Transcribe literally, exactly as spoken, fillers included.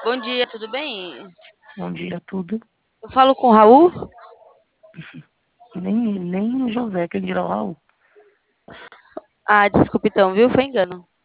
Bom dia, tudo bem? Bom dia, tudo. Eu falo com o Raul? Nem, nem o José que dirá lá. Ah, desculpa então, viu? Foi engano.